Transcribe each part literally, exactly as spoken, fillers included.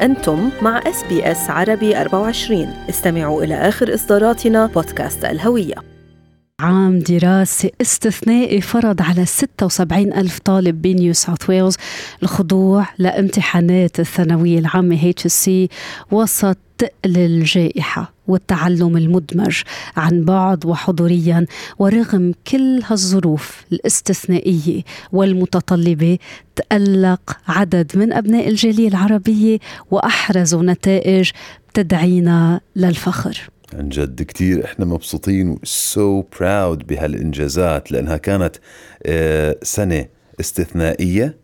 أنتم مع إس بي إس عربي أربعة وعشرين. استمعوا إلى آخر إصداراتنا بودكاست الهوية. عام دراسي استثنائي فرض على ستة وسبعين ألف طالب بنيو ساوث ويلز الخضوع لامتحانات الثانوية العامة إتش إس سي وسط تقل الجائحة والتعلم المدمج عن بعد وحضوريا. ورغم كل هالظروف الاستثنائية والمتطلبة تألق عدد من أبناء الجالية العربية وأحرزوا نتائج تدعينا للفخر. عن جد كتير احنا مبسوطين و so proud بهالإنجازات، لأنها كانت اه سنة استثنائية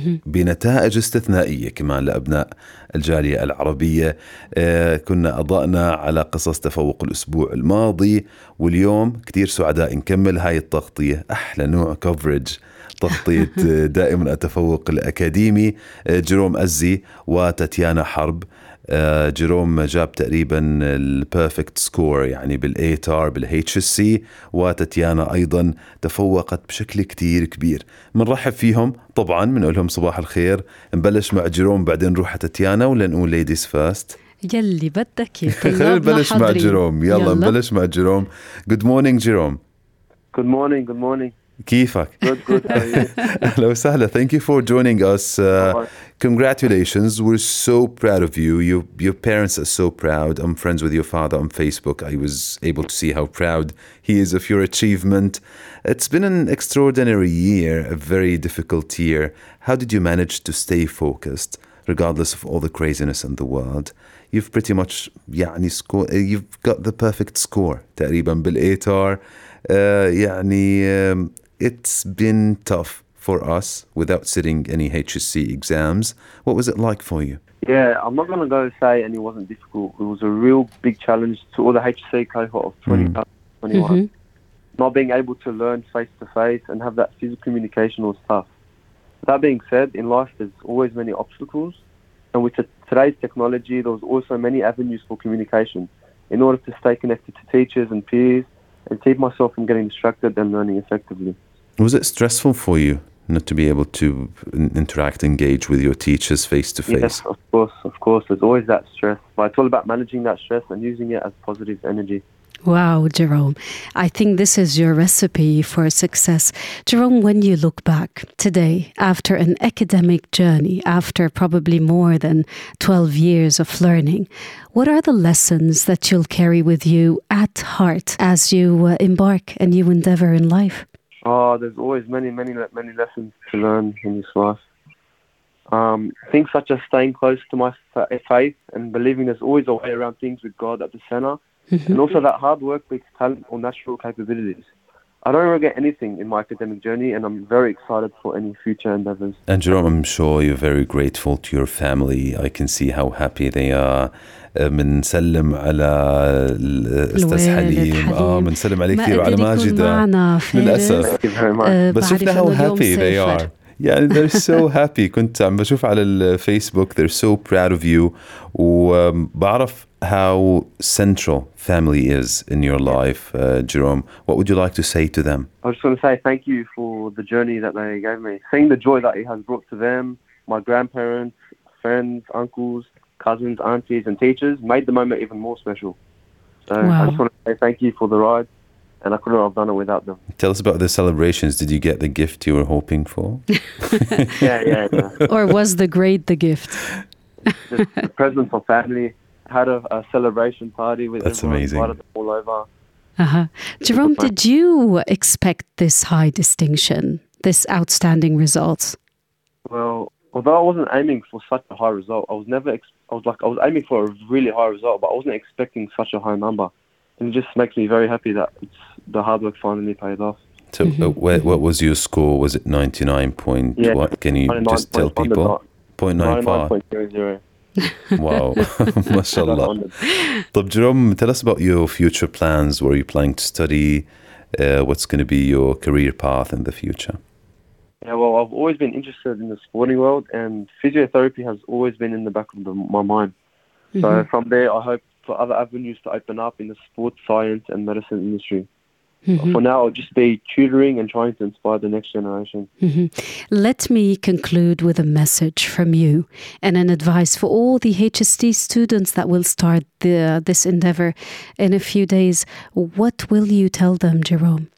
بنتائج استثنائية كمان لأبناء الجالية العربية. اه كنا أضأنا على قصص تفوق الأسبوع الماضي، واليوم كتير سعداء نكمل هاي التغطية. أحلى نوع كوفرج، تغطية دائما التفوق الأكاديمي. جيروم أزي وتاتيانا حرب. Uh, جيروم جاب تقريبا البيرفكت سكور يعني بالإيتار بالإتش إس سي، وتاتيانا أيضا تفوقت بشكل كتير كبير. منرحب فيهم طبعا، منقول لهم صباح الخير. نبلش مع جيروم بعدين نروح تاتيانا، ولا نقول ليديز فاست؟ يلي بدك يا خلينا نبلش مع جيروم. يلا, يلا نبلش مع جيروم. Good morning جيروم. Good morning, good morning. كيفك؟ Good, good. How are you? أهلا وسهلا. Thank you for joining us. Uh, congratulations. We're so proud of you. you. Your parents are so proud. I'm friends with your father on Facebook. I was able to see how proud he is of your achievement. It's been an extraordinary year, a very difficult year. How did you manage to stay focused regardless of all the craziness in the world? You've pretty much يعني score, you've got the perfect score تقريبا بالإيتار. Uh, يعني um, it's been tough for us without sitting any H S C exams. What was it like for you? Yeah, I'm not going to go say and it wasn't difficult. It was a real big challenge to all the H S C cohort of twenty twenty-one. Mm-hmm. Not being able to learn face-to-face and have that physical communication was tough. That being said, in life there's always many obstacles. And with t- today's technology, there was also many avenues for communication in order to stay connected to teachers and peers and keep myself from getting distracted and learning effectively. Was it stressful for you not to be able to interact, engage with your teachers face to face? Yes, of course, of course. There's always that stress. But it's all about managing that stress and using it as positive energy. Wow, Jerome. I think this is your recipe for success. Jerome, when you look back today, after an academic journey, after probably more than twelve years of learning, what are the lessons that you'll carry with you at heart as you uh, embark a new endeavor in life? Oh, there's always many, many, many lessons to learn in this life. Um, things such as staying close to my faith and believing there's always a way around things with God at the center. Mm-hmm. And also that hard work beats talent or natural capabilities. I don't regret anything in my academic journey, and I'm very excited for any future endeavors. And Jerome, I'm sure you're very grateful to your family. I can see how happy they are. منسلم على الأستاذ حليم. آه منسلم عليه كثير وعلى ماجدة للأسف. بس شفنا how happy they are. يعني they're so happy. كنت عم بشوف على الفيسبوك. They're so proud of you. وبعرف how central family is in your life, uh, Jerome. What would you like to say to them? I just want to say thank you for the journey that they gave me. Seeing the joy that it has brought to them, my grandparents, friends, uncles, cousins, aunties and teachers made the moment even more special. So wow. I just want to say thank you for the ride, and I couldn't have done it without them. Tell us about the celebrations. Did you get the gift you were hoping for? yeah, yeah, yeah. Or was the grade the gift? Just the presents of family. Had a, a celebration party with That's everyone, amazing. Invited them all over. Uh-huh. Jerome, did you expect this high distinction, this outstanding results? Well, although I wasn't aiming for such a high result, I was never. Ex- I was like I was aiming for a really high result, but I wasn't expecting such a high number. And it just makes me very happy that it's, the hard work finally paid off. So, mm-hmm. uh, what, what was your score? Was it ninety-nine point? Yeah. What can you just tell people? zero point nine five. ninety-nine point zero. Wow, mashallah. طب Jerome, tell us about your future plans. Where are you planning to study? Uh, what's going to be your career path in the future? Yeah, well, I've always been interested in the sporting world, and physiotherapy has always been in the back of the, my mind. Mm-hmm. So from there, I hope for other avenues to open up in the sports science and medicine industry. Mm-hmm. For now, I'll just be tutoring and trying to inspire the next generation. Mm-hmm. Let me conclude with a message from you and an advice for all the H S T students that will start the, this endeavor in a few days. What will you tell them, Jerome?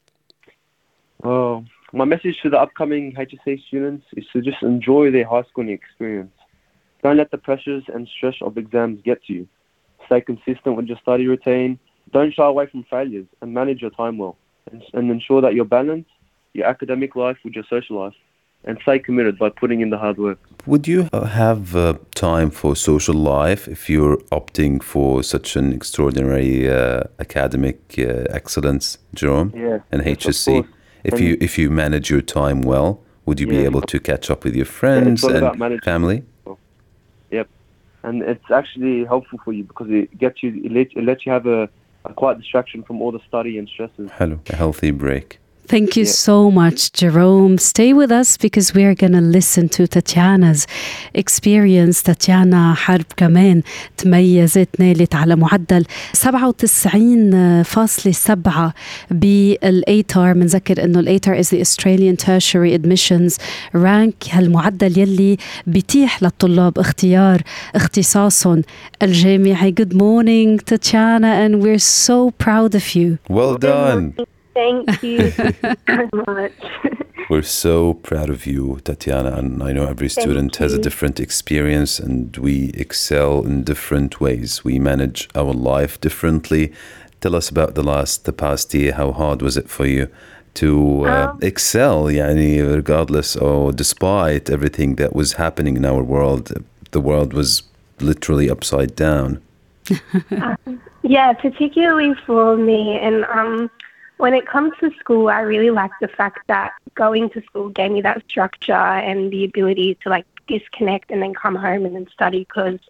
Oh, my message to the upcoming H S C students is to just enjoy their high schooling experience. Don't let the pressures and stress of exams get to you. Stay consistent with your study routine. Don't shy away from failures and manage your time well. And, and ensure that you balance your academic life with your social life. And stay committed by putting in the hard work. Would you have uh, time for social life if you're opting for such an extraordinary uh, academic uh, excellence, Jerome? Yeah, and yes, H S of C? course. If And- you if you manage your time well, would you be Yeah. able to catch up with your friends all about and managing. family? Yep. And it's actually helpful for you because it gets you, it lets, it lets you have a, a quiet distraction from all the study and stresses. Hello, a healthy break. Thank you Yeah. so much, Jerome. Stay with us because we are going to listen to Tatiana's experience. تاتيانا حرب كمان تميزت، نالت على معدل سبعة وتسعين فاصلة سبعة بالإيتار. منذكر إنه الإيتار is the Australian Tertiary Admissions Rank، هالمعدل يلي بيتيح للطلاب اختيار اختصاصهم الجامعي. Good morning, Tatiana, and we're so proud of you. Well done. Thank you so much. We're so proud of you, Tatiana, and I know every Thank student has a you. different experience and we excel in different ways. We manage our life differently. Tell us about the last, the past year. How hard was it for you to uh, Um, excel, يعني, regardless or despite everything that was happening in our world? The world was literally upside down. Yeah, particularly for me. And um, when it comes to school, I really like the fact that going to school gave me that structure and the ability to like disconnect and then come home and then study, because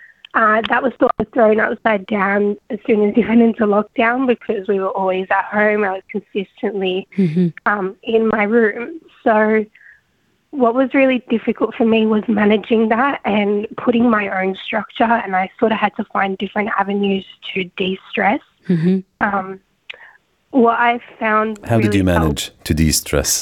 uh, that was sort of thrown upside down as soon as we went into lockdown, because we were always at home. I was consistently um, in my room. So what was really difficult for me was managing that and putting my own structure, and I sort of had to find different avenues to de-stress. Mm-hmm. Um, what I found How really did you helped- manage to de-stress?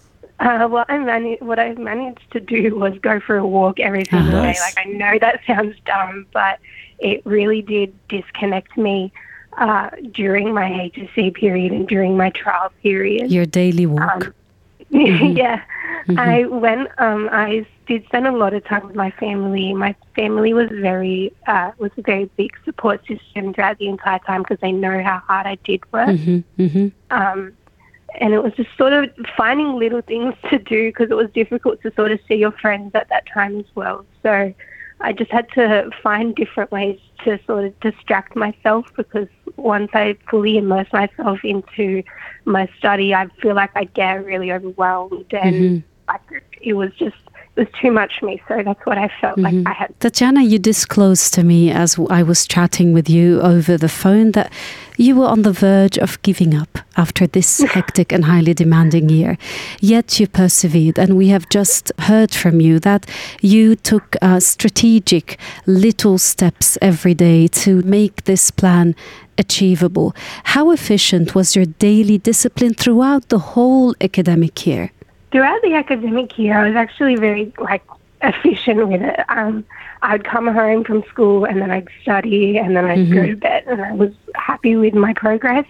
Uh, what I mani- what I managed to do was go for a walk every single Nice. day. Like, I know that sounds dumb, but it really did disconnect me uh, during my H S C period and during my trial period. Your daily walk. Um, yeah, I went. Um, I did spend a lot of time with my family. My family was very uh, was a very big support system throughout the entire time, because they know how hard I did work. Mm-hmm. Mm-hmm. Um, and it was just sort of finding little things to do, because it was difficult to sort of see your friends at that time as well. So I just had to find different ways to sort of distract myself, because once I fully immerse myself into my study, I feel like I get really overwhelmed, and like it was just it was too much for me. So that's what I felt like I had. Tatiana, you disclosed to me as I was chatting with you over the phone that you were on the verge of giving up after this hectic and highly demanding year. Yet you persevered, and we have just heard from you that you took uh, strategic little steps every day to make this plan achievable. How efficient was your daily discipline throughout the whole academic year? Throughout the academic year, I was actually very like efficient with it. Um, I'd come home from school and then I'd study and then I'd go to bed, and I was happy with my progress.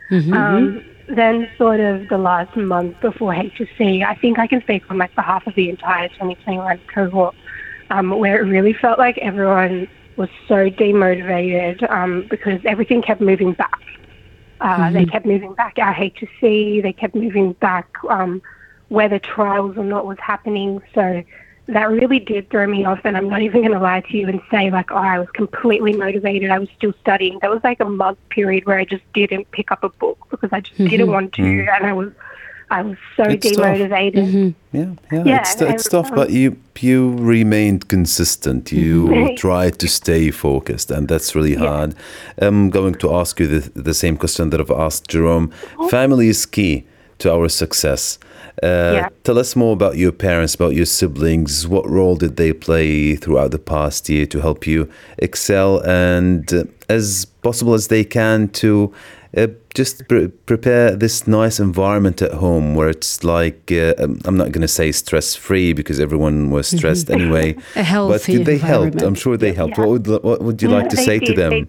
Um, then sort of the last month before H S C, I think I can speak on like behalf of the entire twenty twenty-one cohort, um, where it really felt like everyone was so demotivated um, because everything kept moving back. Uh, They kept moving back our H S C, they kept moving back um, whether trials or not was happening. So that really did throw me off, and I'm not even going to lie to you and say like, oh, I was completely motivated, I was still studying. There was like a month period where I just didn't pick up a book because I just didn't want to, and I was I was so It's tough. demotivated. Yeah, yeah, Yeah, it's, it's and, tough, um, but you you remained consistent. You tried to stay focused, and that's really hard. I'm going to ask you the, the same question that I've asked Jerome. Family is key to our success. Uh, Yeah. Tell us more about your parents, about your siblings. What role did they play throughout the past year to help you excel and, uh, as possible as they can, to uh, just pre- prepare this nice environment at home where it's like, uh, I'm not going to say stress-free because everyone was stressed mm-hmm. anyway. A healthy but did they help? I'm sure they helped. Yeah. What would what would you yeah, like to say did. to them?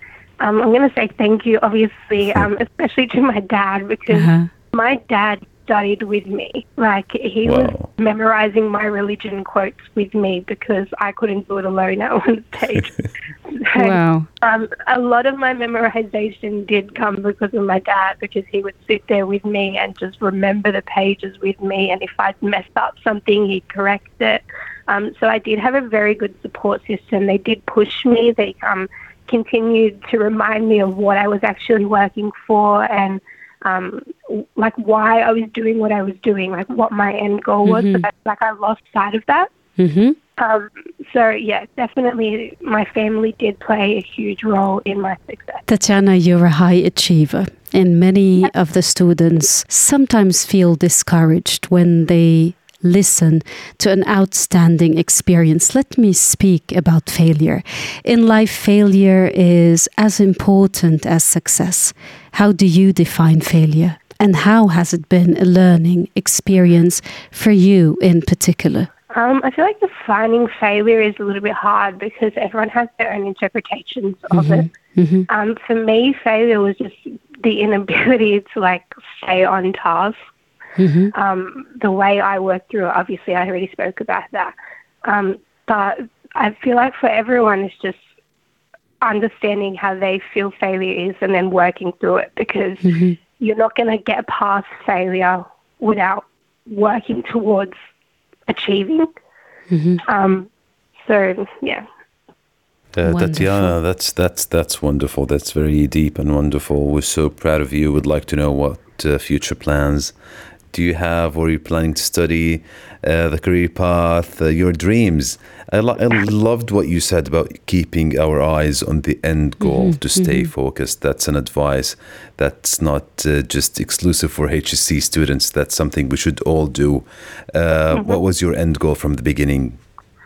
Um, I'm going to say thank you, obviously, um, especially to my dad, because uh-huh. my dad studied with me. Like, he wow. was memorizing my religion quotes with me because I couldn't do it alone at one stage. So, wow. Um, a lot of my memorization did come because of my dad, because he would sit there with me and just remember the pages with me, and if I'd messed up something, he'd correct it. Um, so I did have a very good support system. They did push me. They um, continued to remind me of what I was actually working for, and um, like why I was doing what I was doing, like what my end goal was. Mm-hmm. But like I lost sight of that. Mm-hmm. Um, so yeah, definitely my family did play a huge role in my success. Tatiana, you're a high achiever, and many of the students sometimes feel discouraged when they listen to an outstanding experience. Let me speak about failure. In life, failure is as important as success. How do you define failure? And how has it been a learning experience for you in particular? Um, I feel like defining failure is a little bit hard because everyone has their own interpretations of mm-hmm. it. Mm-hmm. Um, for me, failure was just the inability to like stay on task. Mm-hmm. Um, the way I work through it, obviously, I already spoke about that. Um, but I feel like for everyone, it's just understanding how they feel failure is and then working through it, because mm-hmm. you're not going to get past failure without working towards achieving. Mm-hmm. Um, so, yeah. Uh, Tatiana, that's that's that's wonderful. That's very deep and wonderful. We're so proud of you. Would like to know what uh, future plans do you have, or are you planning to study, uh, the career path, uh, your dreams? I, lo- I loved what you said about keeping our eyes on the end goal, mm-hmm. to stay mm-hmm. focused. That's an advice that's not uh, just exclusive for H S C students. That's something we should all do. Uh, mm-hmm. What was your end goal from the beginning?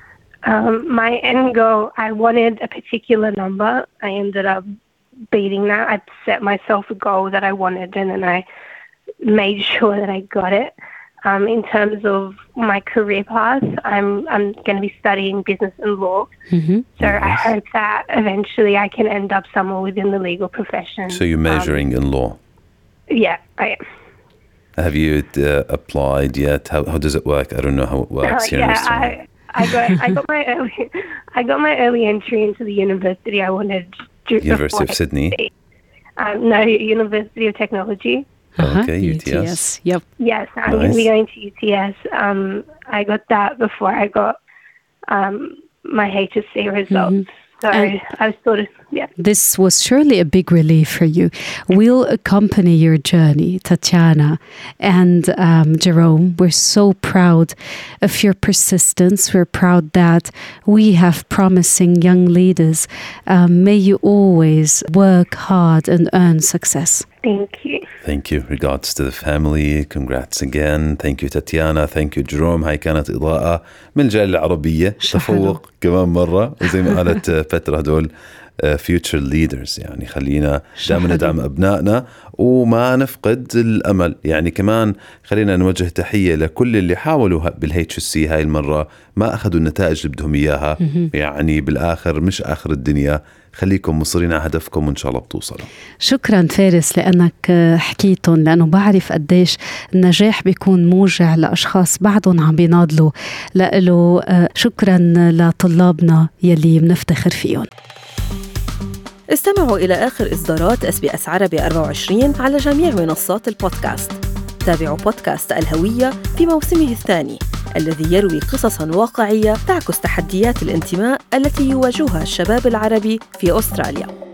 Um, my end goal, I wanted a particular number. I ended up beating that. I set myself a goal that I wanted, and then I made sure that I got it. Um, in terms of my career path, I'm I'm going to be studying business and law. Mm-hmm. So nice. I hope that eventually I can end up somewhere within the legal profession. So you're majoring um, in law? Yeah, I am. Have you uh, applied yet? How how does it work? I don't know how it works uh, here yeah, in Australia. I, I got I got my early I got my early entry into the university I wanted. University of Sydney. Um, no, University of Technology. Uh-huh. Okay, U T S. U T S. Yep. Yes, I'm nice. going to be going to U T S. Um, I got that before I got um, my H S C results. Mm-hmm. So and I was sort of, yeah. This was surely a big relief for you. We'll accompany your journey, Tatiana and um, Jerome. We're so proud of your persistence. We're proud that we have promising young leaders. Um, may you always work hard and earn success. Thank you. Thank you. Regards to the family. Congrats again. Thank you Tatiana. Thank you Jerome. هاي كانت إضاءة من الجالية العربية. تفوق كمان مرة. وزي ما قالت فترة هدول future leaders. يعني خلينا دائما ندعم أبنائنا وما نفقد الأمل. يعني كمان خلينا نوجه تحية لكل اللي حاولوا بالهيتش سي هاي المرة ما أخذوا النتائج اللي بدهم إياها. يعني بالآخر مش آخر الدنيا. خليكم مصرين على هدفكم وإن شاء الله بتوصلوا. شكرا فارس لأنك حكيتهم، لأنه بعرف قديش النجاح بيكون موجع لأشخاص بعدهم عم بيناضلوا لأله. شكرا لطلابنا يلي بنفتخر فيهم. استمعوا إلى آخر إصدارات إس بي إس عربي أربعة وعشرين على جميع منصات البودكاست. تابعوا بودكاست الهوية في موسمه الثاني الذي يروي قصصاً واقعية تعكس تحديات الانتماء التي يواجهها الشباب العربي في أستراليا.